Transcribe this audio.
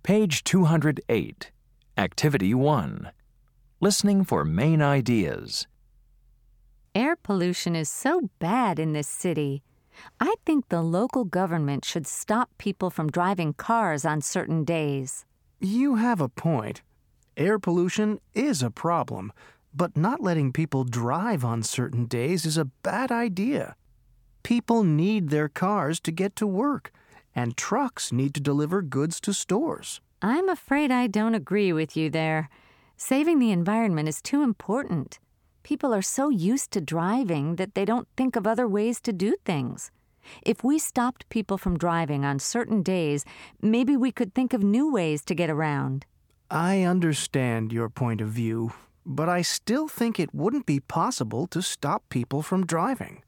Page 208. Activity 1. Listening for main ideas. Air pollution is so bad in this city. I think the local government should stop people from driving cars on certain days. You have a point. Air pollution is a problem, but not letting people drive on certain days is a bad idea. People need their cars to get to work, and trucks need to deliver goods to stores. I'm afraid I don't agree with you there. Saving the environment is too important. People are so used to driving that they don't think of other ways to do things. If we stopped people from driving on certain days, maybe we could think of new ways to get around. I understand your point of view, but I still think it wouldn't be possible to stop people from driving.